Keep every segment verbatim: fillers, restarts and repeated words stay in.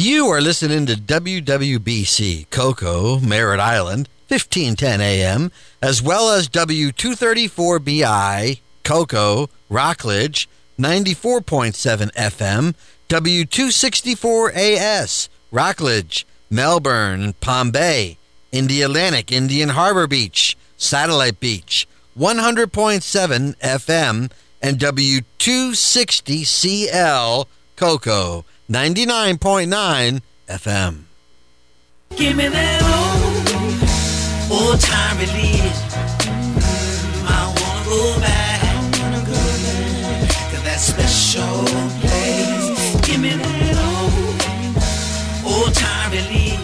You are listening to W W B C Cocoa, Merritt Island, fifteen ten A M, as well as W two thirty-four B I, Cocoa, Rockledge, ninety-four point seven F M, W two sixty-four A S, Rockledge, Melbourne, Palm Bay, Indialantic, Indian Harbor Beach, Satellite Beach, one hundred point seven F M, and W two sixty C L, Cocoa, ninety-nine point nine F M. Give me that old, old time relief. I wanna go back, I wanna go back to that special place. Give me that old, old time relief.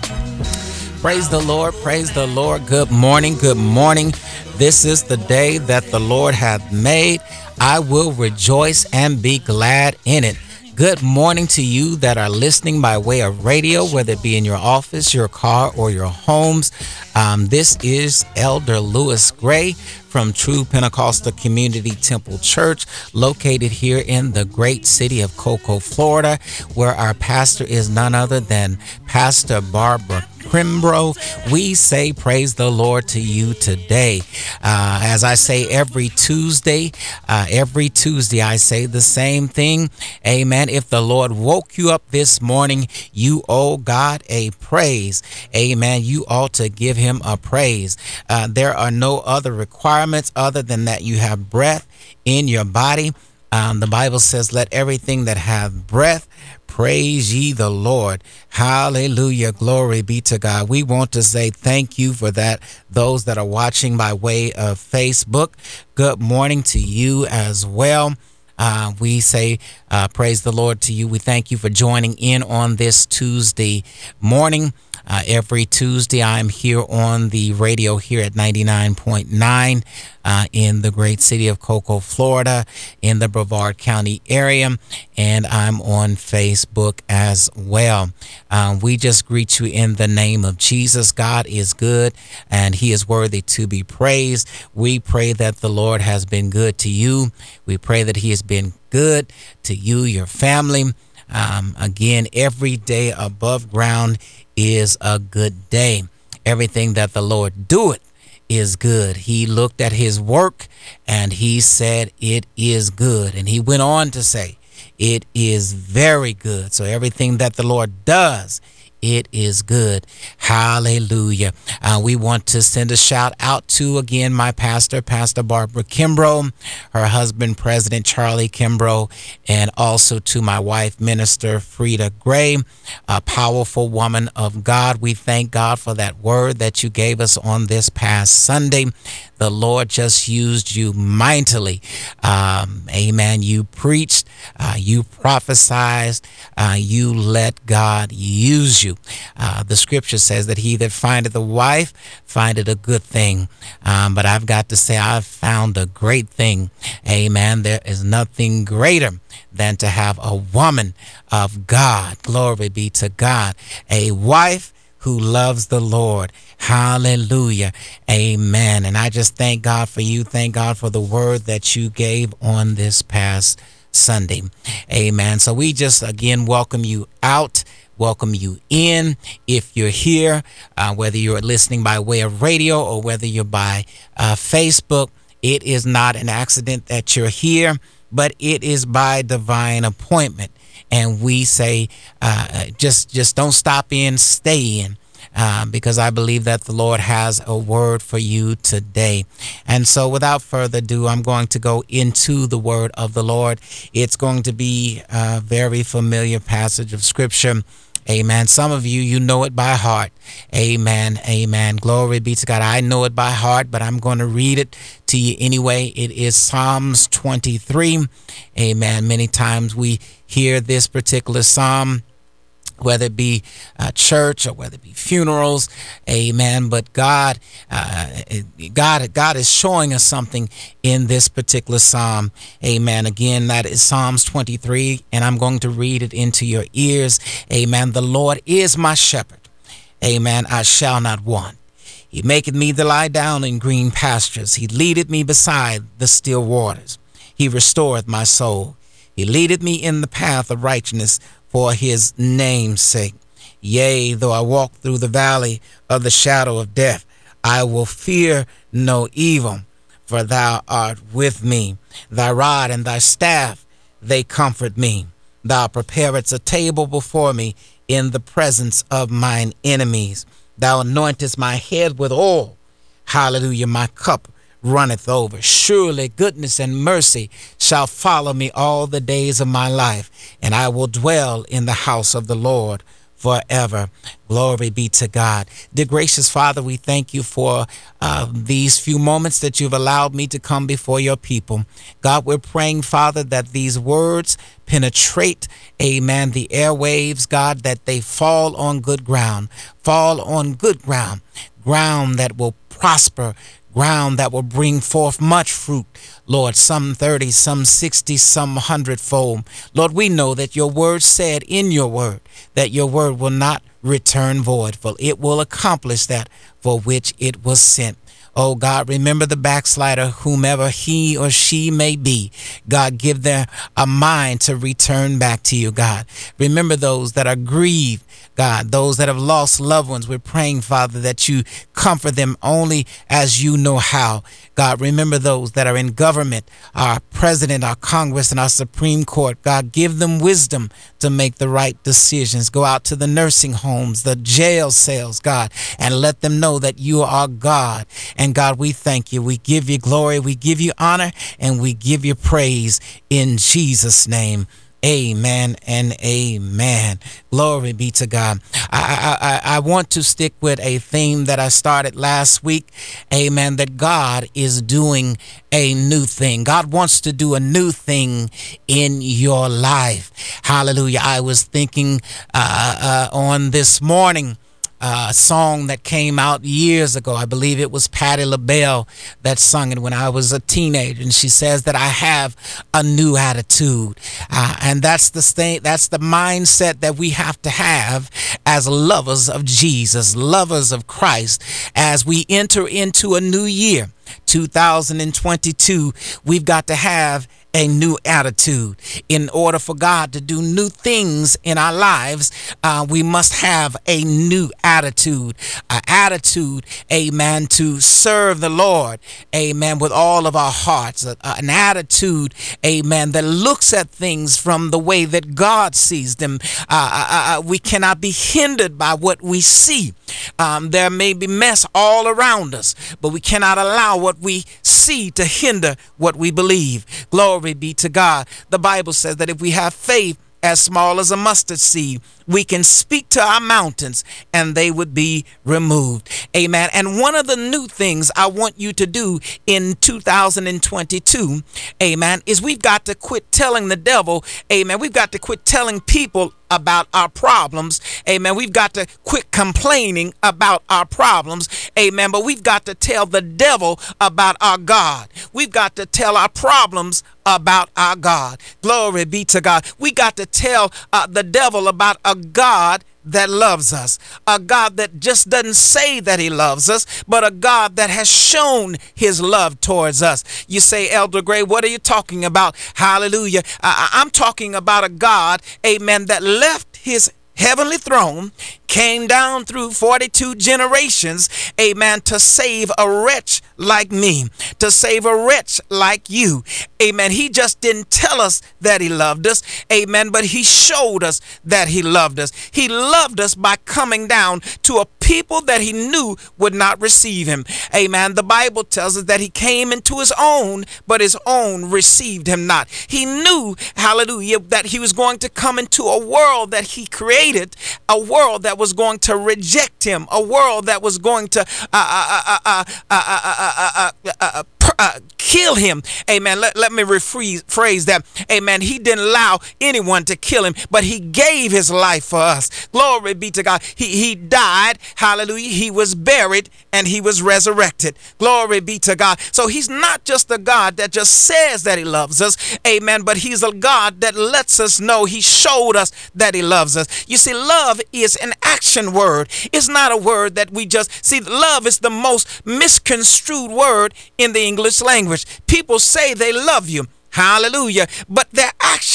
Praise the Lord, praise the Lord. Good morning, good morning. This is the day that the Lord hath made. I will rejoice and be glad in it. Good morning to you that are listening by way of radio, whether it be in your office, your car, or your homes. Um, this is Elder Lewis Gray from True Pentecostal Community Temple Church, located here in the great city of Cocoa, Florida, where our pastor is none other than Pastor Barbara Kimbrough. We say praise the Lord to you today. Uh, as I say every Tuesday, uh, every Tuesday I say the same thing. Amen. If the Lord woke you up this morning, you owe God a praise. Amen. You ought to give him a praise. Uh, there are no other requirements other than that you have breath in your body. Um, the Bible says, let everything that hath breath praise ye the Lord. Hallelujah. Glory be to God. We want to say thank you for that. Those that are watching by way of Facebook, good morning to you as well. Uh, we say uh, praise the Lord to you. We thank you for joining in on this Tuesday morning. Uh, every Tuesday, I'm here on the radio here at ninety-nine point nine uh, in the great city of Cocoa, Florida, in the Brevard County area, and I'm on Facebook as well. Um, we just greet you in the name of Jesus. God is good, and he is worthy to be praised. We pray that the Lord has been good to you. We pray that he has been good to you, your family. Um, again, every day above ground is a good day. Everything that the Lord doeth is good. He looked at his work and he said it is good. And he went on to say it is very good. So everything that the Lord does, it is good. Hallelujah. Uh, we want to send a shout out to, again, my pastor, Pastor Barbara Kimbrough, her husband, President Charlie Kimbrough, and also to my wife, Minister Frida Gray, a powerful woman of God. We thank God for that word that you gave us on this past Sunday. The Lord just used you mightily. Um, amen. You preached, uh, you prophesied, uh, you let God use you. Uh, the scripture says that he that findeth a wife findeth a good thing. Um, but I've got to say, I've found a great thing. Amen. There is nothing greater than to have a woman of God. Glory be to God. A wife who loves the Lord. Hallelujah. Amen. And I just thank God for you. Thank God for the word that you gave on this past Sunday. Amen. So we just again welcome you out. Welcome you in. If you're here, uh, whether you're listening by way of radio or whether you're by uh, Facebook, it is not an accident that you're here, but it is by divine appointment. And we say, uh, just just don't stop in, stay in, uh, because I believe that the Lord has a word for you today. And so without further ado, I'm going to go into the word of the Lord. It's going to be a very familiar passage of scripture. Amen. Some of you, you know it by heart. Amen. Amen. Glory be to God. I know it by heart, but I'm going to read it to you anyway. It is Psalms twenty-three. Amen. Many times we hear this particular psalm, whether it be uh, church or whether it be funerals. Amen. But God, uh, God, God is showing us something in this particular psalm. Amen. Again, that is Psalms twenty-three, and I'm going to read it into your ears. Amen. The Lord is my shepherd. Amen. I shall not want. He maketh me to lie down in green pastures. He leadeth me beside the still waters. He restoreth my soul. He leadeth me in the path of righteousness for his name's sake. Yea, though I walk through the valley of the shadow of death, I will fear no evil, for thou art with me. Thy rod and thy staff, they comfort me. Thou preparest a table before me in the presence of mine enemies. Thou anointest my head with oil. Hallelujah, my cup runneth over. Surely goodness and mercy shall follow me all the days of my life, and I will dwell in the house of the Lord forever. Glory be to God. Dear gracious Father, we thank you for uh, these few moments that you've allowed me to come before your people. God, we're praying, Father, that these words penetrate, amen, the airwaves, God, that they fall on good ground, fall on good ground, ground that will prosper, ground that will bring forth much fruit, Lord, some thirty, some sixty, some hundredfold. Lord, we know that your word said in your word that your word will not return void, for it will accomplish that for which it was sent. Oh God, remember the backslider, whomever he or she may be. God, give them a mind to return back to you, God. Remember those that are grieved, God, those that have lost loved ones. We're praying, Father, that you comfort them only as you know how. God, remember those that are in government, our president, our Congress, and our Supreme Court. God, give them wisdom to make the right decisions. Go out to the nursing homes, the jail cells, God, and let them know that you are God. And God, we thank you. We give you glory. We give you honor, and we give you praise in Jesus' name. Amen and amen. Glory be to God. I, I, I want to stick with a theme that I started last week. Amen. That God is doing a new thing. God wants to do a new thing in your life. Hallelujah. I was thinking uh, uh, on this morning, a uh, song that came out years ago. I believe it was Patti LaBelle that sung it when I was a teenager, and she says that I have a new attitude, uh, and that's the state, that's the mindset that we have to have as lovers of Jesus, lovers of Christ, as we enter into a new year, two thousand twenty-two. We've got to have a new attitude. In order for God to do new things in our lives, uh, we must have a new attitude, an attitude, amen, to serve the Lord, amen, with all of our hearts, uh, an attitude, amen, that looks at things from the way that God sees them. Uh, uh, uh, we cannot be hindered by what we see. Um, there may be mess all around us, but we cannot allow what we see to hinder what we believe. Glory be to God. The Bible says that if we have faith as small as a mustard seed, we can speak to our mountains and they would be removed. Amen. And one of the new things I want you to do in two thousand twenty-two, amen, is we've got to quit telling the devil, amen, we've got to quit telling people about our problems, amen. We've got to quit complaining about our problems, amen. But we've got to tell the devil about our God. We've got to tell our problems about our God. Glory be to God. We got to tell uh, the devil about a God that loves us, a God that just doesn't say that he loves us, but a God that has shown his love towards us. You say, Elder Gray, what are you talking about? Hallelujah. I- I'm talking about a God, amen, that left his heavenly throne, came down through forty-two generations, amen, to save a wretch like me, to save a wretch like you. Amen. He just didn't tell us that he loved us. Amen. But he showed us that he loved us. He loved us by coming down to a people that he knew would not receive him. Amen. The Bible tells us that he came into his own, but his own received him not. He knew, hallelujah, that he was going to come into a world that he created, a world that was going to reject him, a world that was going to uh, uh, uh, uh, uh, uh, uh, uh, uh, uh, uh, kill him. Amen. Let, let me rephrase that. Amen. He didn't allow anyone to kill him, but he gave his life for us. Glory be to God. He, he died. Hallelujah. He was buried and he was resurrected. Glory be to God. So he's not just a God that just says that he loves us. Amen. But he's a God that lets us know, he showed us that he loves us. You see, love is an action word. It's not a word that we just see. Love is the most misconstrued word in the English language. People say they love you. Hallelujah. But their actions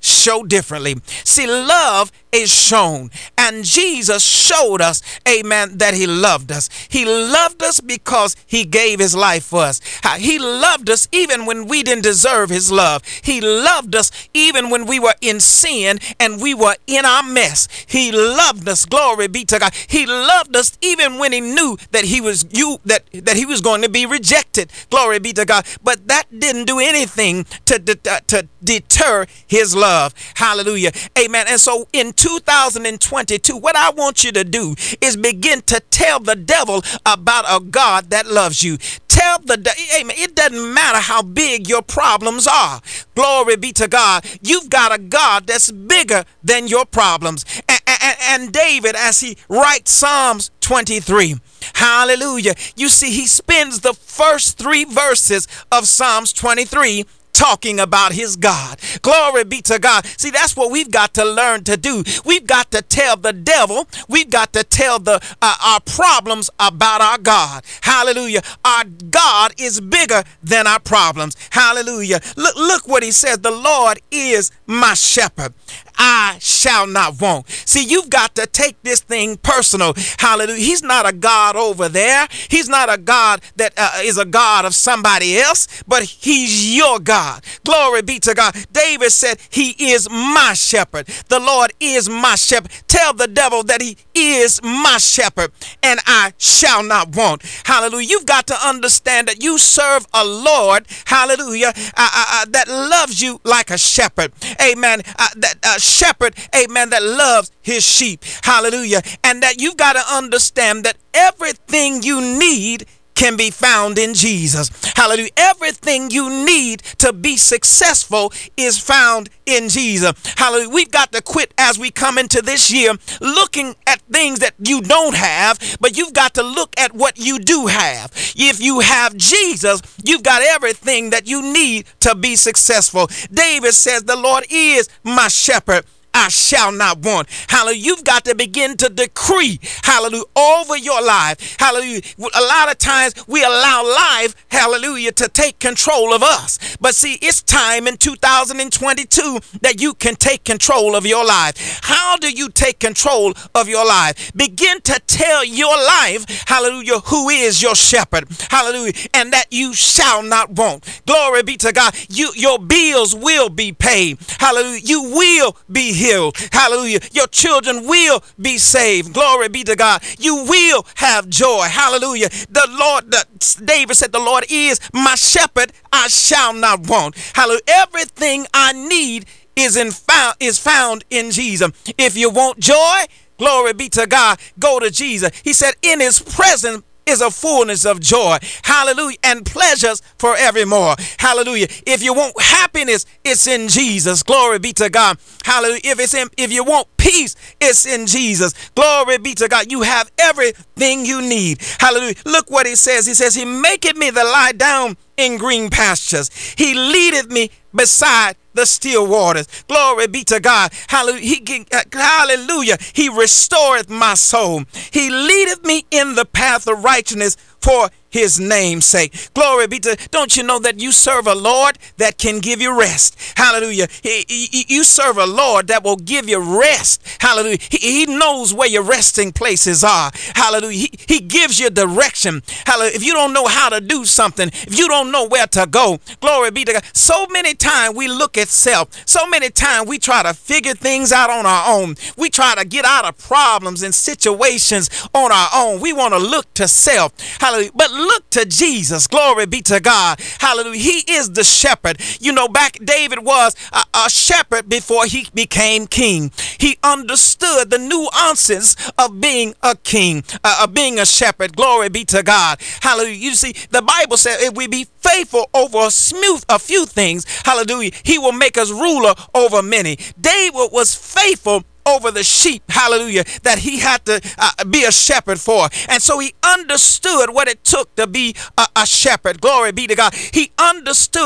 show differently. See, love is shown, and Jesus showed us, amen, that he loved us. He loved us because he gave his life for us. He loved us even when we didn't deserve his love. He loved us even when we were in sin and we were in our mess. He loved us, glory be to God. He loved us even when he knew that he was you that that he was going to be rejected, glory be to God. But that didn't do anything to, to, to deter his love. Hallelujah, amen. And so in two thousand twenty-two, what I want you to do is begin to tell the devil about a God that loves you. Tell the de- amen. It doesn't matter how big your problems are. Glory be to God. You've got a God that's bigger than your problems. And, and, and David, as he writes Psalms twenty-three, hallelujah, you see, he spends the first three verses of Psalms twenty-three talking about his God. Glory be to God. See, that's what we've got to learn to do. We've got to tell the devil, we've got to tell the uh, our problems about our God. Hallelujah. Our God is bigger than our problems. Hallelujah. Look, look what he says. The Lord is my shepherd. I shall not want. See, you've got to take this thing personal. Hallelujah. He's not a God over there. He's not a God that uh, is a God of somebody else, but he's your God. Glory be to God. David said, he is my shepherd. The Lord is my shepherd. Tell the devil that he is my shepherd and I shall not want. Hallelujah. You've got to understand that you serve a Lord, hallelujah, uh, uh, uh, that loves you like a shepherd. Amen. Uh, that uh, shepherd, amen, that loves his sheep. Hallelujah. And that you've got to understand that everything you need can be found in Jesus. Hallelujah. Everything you need to be successful is found in Jesus. Hallelujah. We've got to quit as we come into this year looking at things that you don't have, but you've got to look at what you do have. If you have Jesus, you've got everything that you need to be successful. David says, the Lord is my shepherd. I shall not want. Hallelujah. You've got to begin to decree, hallelujah, over your life. Hallelujah. A lot of times we allow life, hallelujah, to take control of us. But see, it's time in two thousand twenty-two that you can take control of your life. How do you take control of your life? Begin to tell your life, hallelujah, who is your shepherd. Hallelujah. And that you shall not want. Glory be to God. You, your bills will be paid. Hallelujah. You will be healed. Healed. Hallelujah. Your children will be saved. Glory be to God. You will have joy. Hallelujah. The Lord, the, David said, the Lord is my shepherd. I shall not want. Hallelujah. Everything I need is in found is found in Jesus. If you want joy, glory be to God, go to Jesus. He said, in his presence is a fullness of joy. Hallelujah. And pleasures forevermore. Hallelujah. If you want happiness, it's in Jesus. Glory be to God. Hallelujah. If it's in, if you want peace, it's in Jesus. Glory be to God. You have everything you need. Hallelujah. Look what he says. He says, he maketh me to lie down in green pastures. He leadeth me beside the still waters. Glory be to God. Hallelujah. He can, uh, hallelujah. He restoreth my soul. He leadeth me in the path of righteousness for his name's sake. Glory be to, don't you know that you serve a Lord that can give you rest? Hallelujah. He, he, you serve a Lord that will give you rest. Hallelujah. He, he knows where your resting places are. Hallelujah. He, he gives you direction. Hallelujah. If you don't know how to do something, if you don't know where to go, glory be to God. So many times we look at self. So many times we try to figure things out on our own. We try to get out of problems and situations on our own. We want to look to self. Hallelujah. But look to Jesus. Glory be to God. Hallelujah. He is the shepherd. You know, back David was a, a shepherd before he became king. He understood the nuances of being a king, uh, of being a shepherd. Glory be to God. Hallelujah. You see, the Bible said if we be faithful over a smooth a few things, hallelujah, he will make us ruler over many. David was faithful over the sheep, hallelujah, that he had to uh, be a shepherd for. And so he understood what it took to be a, a shepherd. Glory be to God. He understood that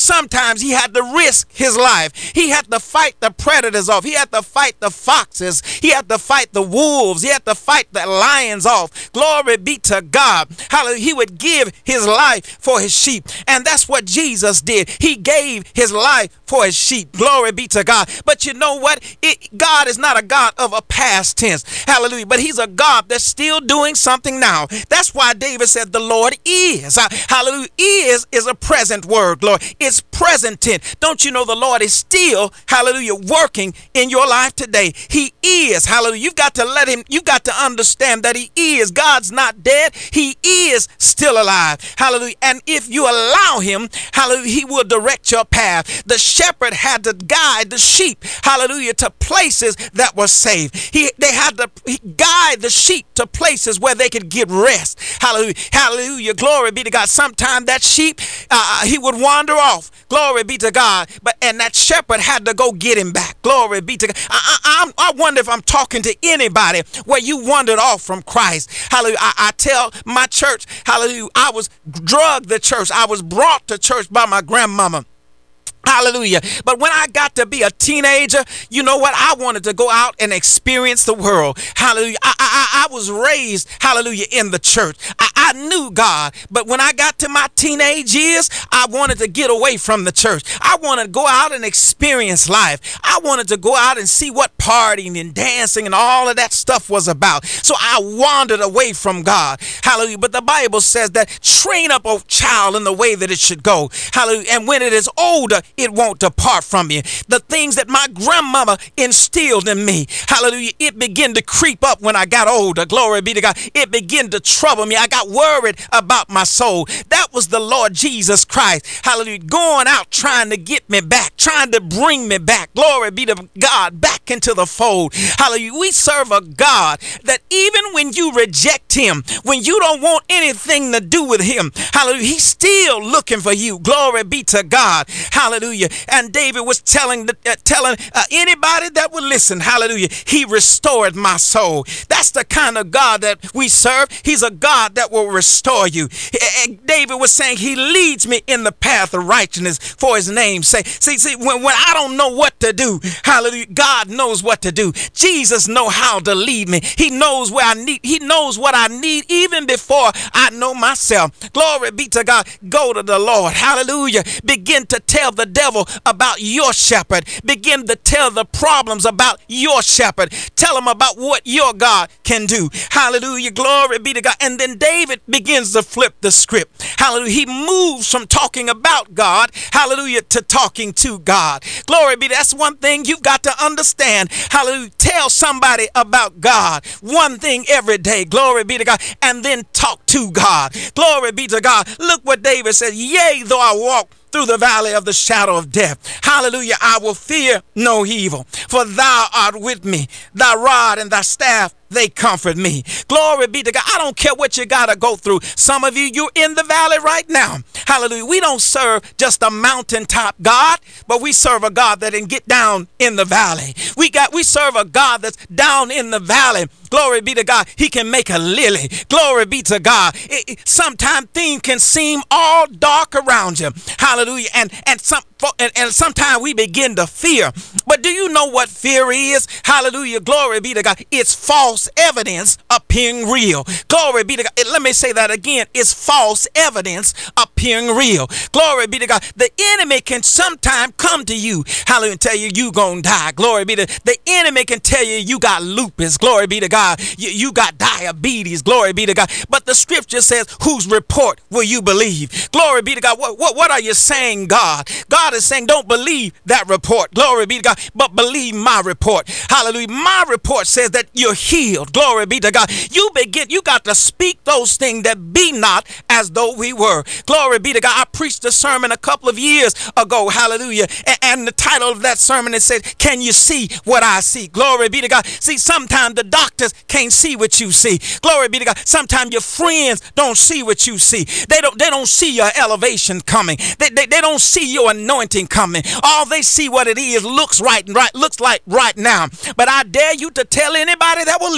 sometimes he had to risk his life. He had to fight the predators off. He had to fight the foxes. He had to fight the wolves. He had to fight the lions off. Glory be to God. Hallelujah. He would give his life for his sheep. And that's what Jesus did. He gave his life for his sheep. Glory be to God. But you know what? It, God is not a God of a past tense. Hallelujah. But he's a God that's still doing something now. That's why David said the Lord is. Uh, hallelujah. Is is a present word, Lord. It's present tense. Don't you know the Lord is still, hallelujah, working in your life today? He is. Hallelujah. You've got to let him, you've got to understand that he is. God's not dead. He is still alive. Hallelujah. And if you allow him, hallelujah, he will direct your path. The shepherd had to guide the sheep, hallelujah, to places that were safe. He, they had to guide the sheep to places where they could get rest. Hallelujah. Hallelujah. Glory be to God. Sometime that sheep, uh, he would wander off. Glory be to God. But and that shepherd had to go get him back. Glory be to God. I, I, I wonder if I'm talking to anybody where you wandered off from Christ. Hallelujah. I, I tell my church, hallelujah, I was drugged to church. I was brought to church by my grandmama. Hallelujah. But when I got to be a teenager, you know what? I wanted to go out and experience the world. Hallelujah. I, I, I was raised, hallelujah, in the church. I, I knew God. But when I got to my teenage years, I wanted to get away from the church. I wanted to go out and experience life. I wanted to go out and see what partying and dancing and all of that stuff was about. So I wandered away from God. Hallelujah. But the Bible says that train up a child in the way that it should go. Hallelujah. And when it is older, it won't depart from you. The things that my grandmama instilled in me, hallelujah, it began to creep up when I got older. Glory be to God. It began to trouble me. I got worried about my soul. That was the Lord Jesus Christ, hallelujah, going out trying to get me back, trying to bring me back. Glory be to God, back into the fold. Hallelujah. We serve a God that even when you reject him, when you don't want anything to do with him, hallelujah, he's still looking for you. Glory be to God. Hallelujah. And David was telling uh, telling uh, anybody that would listen, hallelujah, he restored my soul. That's the kind of God that we serve. He's a God that will restore you. And David was saying he leads me in the path of righteousness for his name's sake. See, see, when, when I don't know what to do, hallelujah, God knows what to do. Jesus knows how to lead me. He knows where I need. He knows what I need even before I know myself. Glory be to God. Go to the Lord. Hallelujah. Begin to tell the devil about your shepherd. Begin to tell the problems about your shepherd. Tell him about what your God can do. Hallelujah. Glory be to God. And then David begins to flip the script. Hallelujah. He moves from talking about God, hallelujah, to talking to God. Glory be. That's one thing you've got to understand. Hallelujah. Tell somebody about God. One thing every day. Glory be to God. And then talk to God. Glory be to God. Look what David said. Yea, though I walk through the valley of the shadow of death, hallelujah, I will fear no evil, for thou art with me. Thy rod and thy staff, they comfort me. Glory be to God. I don't care what you got to go through. Some of you, you're in the valley right now. Hallelujah. We don't serve just a mountaintop God, but we serve a God that can get down in the valley. We got, we serve a God that's down in the valley. Glory be to God. He can make a lily. Glory be to God. Sometimes things can seem all dark around you. Hallelujah. And, and some, and, and sometimes we begin to fear. But do you know what fear is? Hallelujah. Glory be to God. It's false evidence appearing real. Glory be to God. Let me say that again. It's false evidence appearing real. Glory be to God. The enemy can sometimes come to you, hallelujah, and tell you you gonna die. Glory be to God. The enemy can tell you you got lupus. Glory be to God. You, you got diabetes. Glory be to God. But the scripture says, whose report will you believe? Glory be to God. What, what, what are you saying, God? God is saying, don't believe that report. Glory be to God. But believe my report. Hallelujah. My report says that you're healed. Glory be to God. You begin, you got to speak those things that be not as though we were. Glory be to God. I preached a sermon a couple of years ago. Hallelujah. And, and the title of that sermon, it said, can you see what I see? Glory be to God. See, sometimes the doctors can't see what you see. Glory be to God. Sometimes your friends don't see what you see. They don't, they don't see your elevation coming. They, they, they don't see your anointing coming. All they see what it is looks right and right, looks like right now. But I dare you to tell anybody that will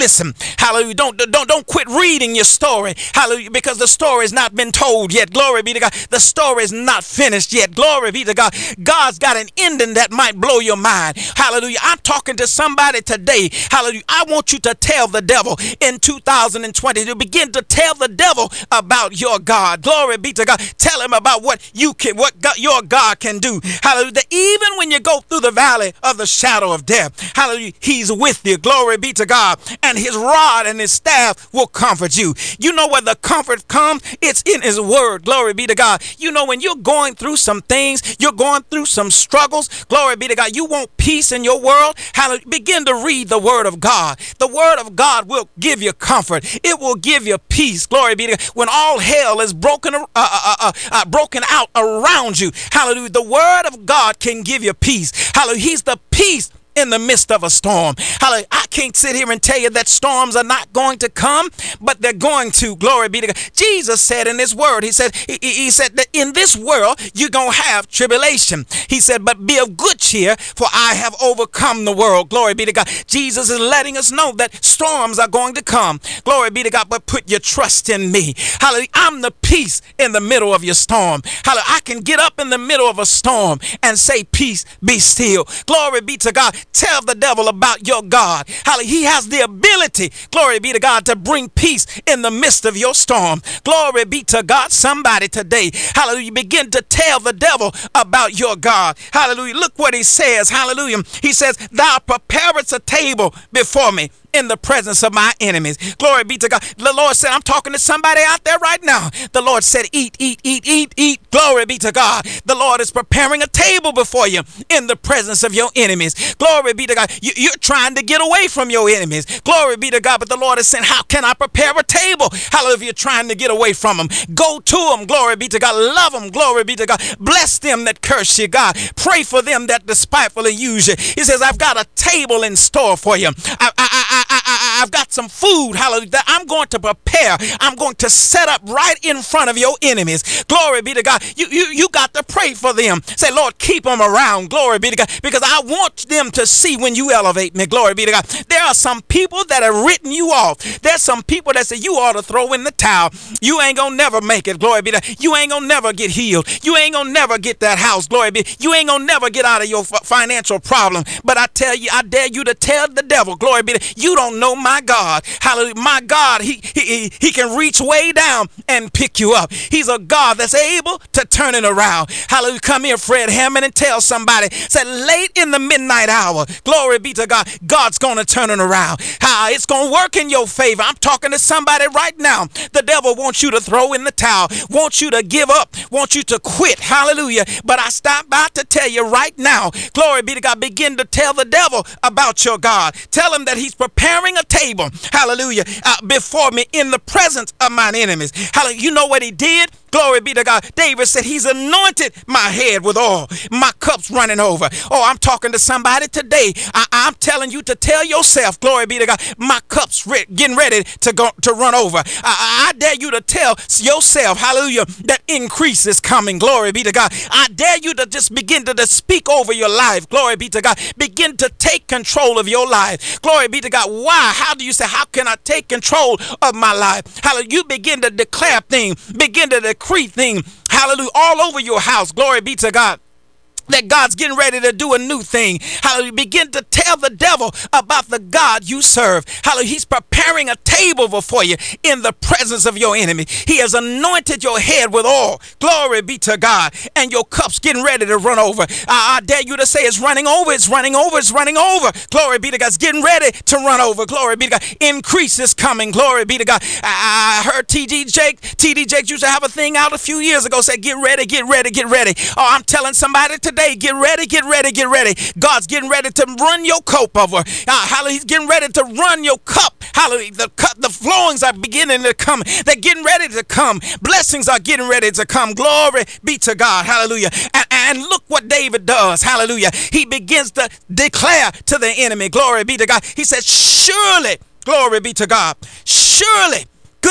listen. Hallelujah. Don't, don't, don't quit reading your story. Hallelujah. Because the story has not been told yet. Glory be to God. The story is not finished yet. Glory be to God. God's got an ending that might blow your mind. Hallelujah. I'm talking to somebody today. Hallelujah. I want you to tell the devil in two thousand twenty to begin to tell the devil about your God. Glory be to God. Tell him about what you can, what God, your God can do. Hallelujah. That even when you go through the valley of the shadow of death, hallelujah, he's with you. Glory be to God. And his rod and his staff will comfort you. You know where the comfort comes? It's in his word. Glory be to God. You know, when you're going through some things, you're going through some struggles. Glory be to God. You want peace in your world. Hallelujah. Begin to read the word of God. The word of God will give you comfort. It will give you peace. Glory be to God. When all hell is broken, uh, uh, uh, uh, broken out around you, hallelujah, the word of God can give you peace. Hallelujah. He's the peace in the midst of a storm. Hallelujah. I can't sit here and tell you that storms are not going to come, but they're going to. Glory be to God. Jesus said in his word, he said, he, he said that in this world, you're going to have tribulation. He said, but be of good cheer, for I have overcome the world. Glory be to God. Jesus is letting us know that storms are going to come. Glory be to God, but put your trust in me. Hallelujah. I'm the peace in the middle of your storm. Hallelujah. I can get up in the middle of a storm and say, peace, be still. Glory be to God. Tell the devil about your God. Hallelujah. He has the ability, glory be to God, to bring peace in the midst of your storm. Glory be to God. Somebody today, hallelujah, begin to tell the devil about your God. Hallelujah. Look what he says. Hallelujah. He says, thou preparest a table before me in the presence of my enemies. Glory be to God. The Lord said, I'm talking to somebody out there right now. The Lord said, eat, eat, eat, eat, eat. Glory be to God. The Lord is preparing a table before you in the presence of your enemies. Glory be to God. You, you're trying to get away from your enemies. Glory be to God. But the Lord is saying, how can I prepare a table? Hallelujah. You're trying to get away from them. Go to them. Glory be to God. Love them. Glory be to God. Bless them that curse you, God. Pray for them that despitefully use you. He says, I've got a table in store for you. I, I, I, I, I, I've got some food, hallelujah, that I'm going to prepare. I'm going to set up right in front of your enemies. Glory be to God. You, you, you got to pray for them. Say, Lord, keep them around. Glory be to God. Because I want them to see when you elevate me. Glory be to God. There are some people that have written you off. There's some people that say you ought to throw in the towel. You ain't going to never make it. Glory be to God. You ain't going to never get healed. You ain't going to never get that house. Glory be. You ain't going to never get out of your financial problem. But I tell you, I dare you to tell the devil, glory be to God, you don't know my God. Hallelujah. My God, he, he, he can reach way down and pick you up. He's a God that's able to turn it around. Hallelujah. Come here, Fred Hammond, and tell somebody, say, late in the midnight hour, glory be to God, God's going to turn it around. How it's going to work in your favor. I'm talking to somebody right now. The devil wants you to throw in the towel, wants you to give up, wants you to quit. Hallelujah. But I stop by to tell you right now, glory be to God, begin to tell the devil about your God. Tell him that he's preparing a table, hallelujah, uh, before me in the presence of mine enemies. Hallelujah. You know what he did? Glory be to God. David said, he's anointed my head with oil. My cup's running over. Oh, I'm talking to somebody today. I, I'm telling you to tell yourself, glory be to God, my cup's re- getting ready to go to run over. I, I dare you to tell yourself, hallelujah, that increase is coming. Glory be to God. I dare you to just begin to, to speak over your life. Glory be to God. Begin to take control of your life. Glory be to God. Why? How do you say, how can I take control of my life? Hallelujah. You begin to declare things. Begin to declare thing, hallelujah, all over your house. Glory be to God. That God's getting ready to do a new thing. Hallelujah. Begin to tell the devil about the God you serve. Hallelujah. He's preparing a table before you in the presence of your enemy. He has anointed your head with oil. Glory be to God. And your cup's getting ready to run over. I, I dare you to say it's running over. It's running over. It's running over. Glory be to God. It's getting ready to run over. Glory be to God. Increase is coming. Glory be to God. I, I heard T D Jake. T D Jake used to have a thing out a few years ago. Say, get ready, get ready, get ready. Oh, I'm telling somebody today. Today, get ready, get ready, get ready. God's getting ready to run your cup over. Uh, hallelujah. He's getting ready to run your cup. Hallelujah. The cup, the flowings are beginning to come. They're getting ready to come. Blessings are getting ready to come. Glory be to God. Hallelujah. And, and look what David does. Hallelujah. He begins to declare to the enemy. Glory be to God. He said, surely, glory be to God. Surely.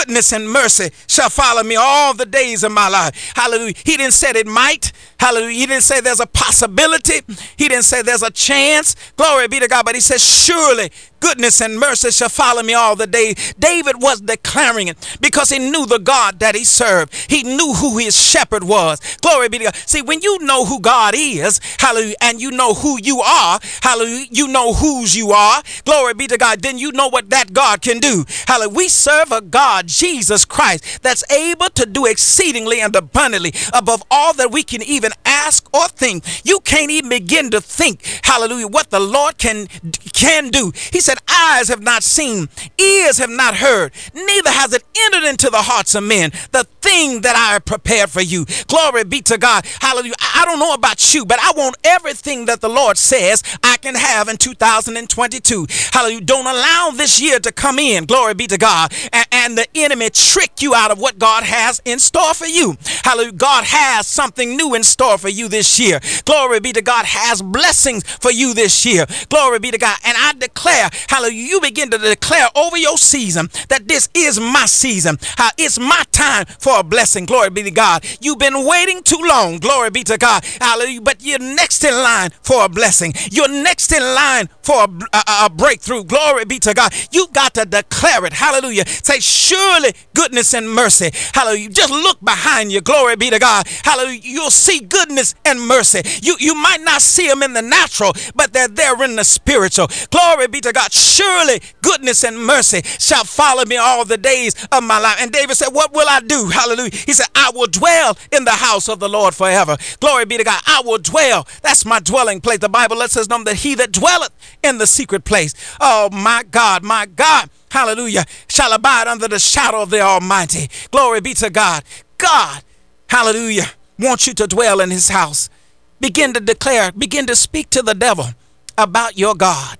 goodness and mercy shall follow me all the days of my life. Hallelujah. He didn't say it might. Hallelujah. He didn't say there's a possibility. He didn't say there's a chance. Glory be to God. But he says, surely goodness and mercy shall follow me all the day. David was declaring it because he knew the God that he served. He knew who his shepherd was. Glory be to God. See, when you know who God is, hallelujah, and you know who you are, hallelujah, you know whose you are, glory be to God, then you know what that God can do. Hallelujah. We serve a God, Jesus Christ, that's able to do exceedingly and abundantly above all that we can even ask or think. You can't even begin to think, hallelujah, what the Lord can can do. He said, eyes have not seen, ears have not heard, neither has it entered into the hearts of men the thing that I have prepared for you. Glory be to God. Hallelujah. I don't know about you, but I want everything that the Lord says I can have in two thousand twenty-two. Hallelujah. Don't allow this year to come in, glory be to God, and, and the enemy trick you out of what God has in store for you. Hallelujah. God has something new in store for you this year. Glory be to God, has blessings for you this year. Glory be to God. And I declare, hallelujah, you begin to declare over your season that this is my season. Uh, it's my time for a blessing. Glory be to God. You've been waiting too long. Glory be to God. Hallelujah. But you're next in line for a blessing. You're next in line for a, a, a breakthrough. Glory be to God. You got to declare it. Hallelujah. Say, surely goodness and mercy. Hallelujah. Just look behind you. Glory be to God. Hallelujah. You'll see goodness and mercy. You, you might not see them in the natural, but they're there in the spiritual. Glory be to God. Surely goodness and mercy shall follow me all the days of my life. And David said, what will I do? Hallelujah. He said, I will dwell in the house of the Lord forever. Glory be to God. I will dwell. That's my dwelling place. The Bible lets us know that he that dwelleth in the secret place. Oh my God, my God. Hallelujah. Shall abide under the shadow of the Almighty. Glory be to God. God, hallelujah, wants you to dwell in his house. Begin to declare, begin to speak to the devil about your God.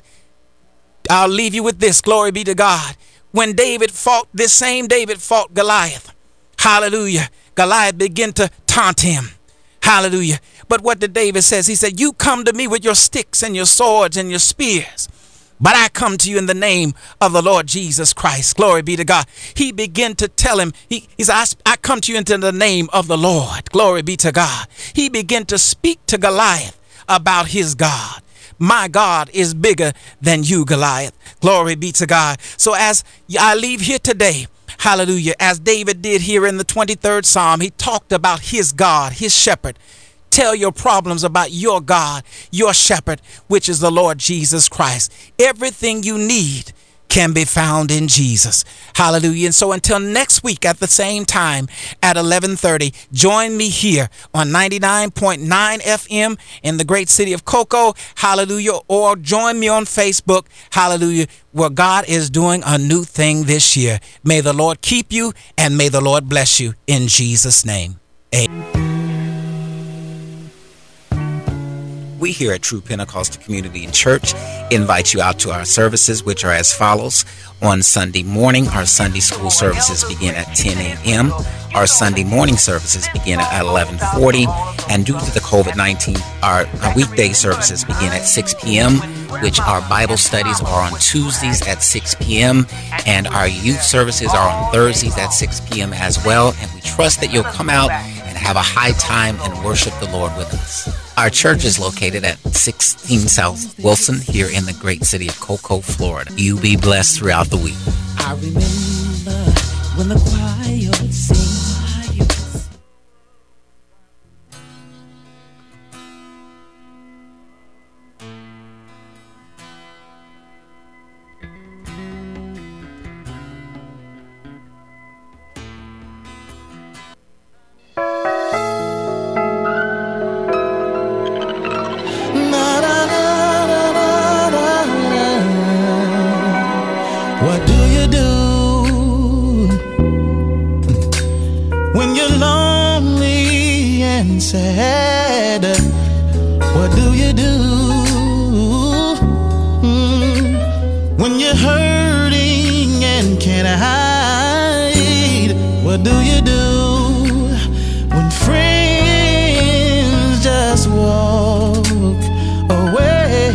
I'll leave you with this. Glory be to God. When David fought, this same David fought Goliath. Hallelujah. Goliath began to taunt him. Hallelujah. But what did David says? He said, you come to me with your sticks and your swords and your spears, but I come to you in the name of the Lord Jesus Christ. Glory be to God. He began to tell him, he, he said, I, I come to you into the name of the Lord. Glory be to God. He began to speak to Goliath about his God. My God is bigger than you, Goliath. Glory be to God. So as I leave here today, hallelujah, as David did here in the twenty-third Psalm, he talked about his God, his shepherd. Tell your problems about your God, your shepherd, which is the Lord Jesus Christ. Everything you need can be found in Jesus. Hallelujah. And so until next week at the same time at eleven thirty, join me here on ninety-nine point nine F M in the great city of Cocoa. Hallelujah. Or join me on Facebook. Hallelujah. Where God is doing a new thing this year. May the Lord keep you and may the Lord bless you in Jesus' name. Amen. We here at True Pentecostal Community and Church invite you out to our services, which are as follows. On Sunday morning, our Sunday school services begin at ten a.m. Our Sunday morning services begin at eleven forty. And due to the covid nineteen, our, our weekday services begin at six p.m., which our Bible studies are on Tuesdays at six p.m. And our youth services are on Thursdays at six p.m. as well. And we trust that you'll come out and have a high time and worship the Lord with us. Our church is located at sixteen South Wilson here in the great city of Cocoa, Florida. You be blessed throughout the week. I remember when the choir would sing. What do you do when you're lonely and sad? What do you do mm, when you're hurting and can't hide? What do you do?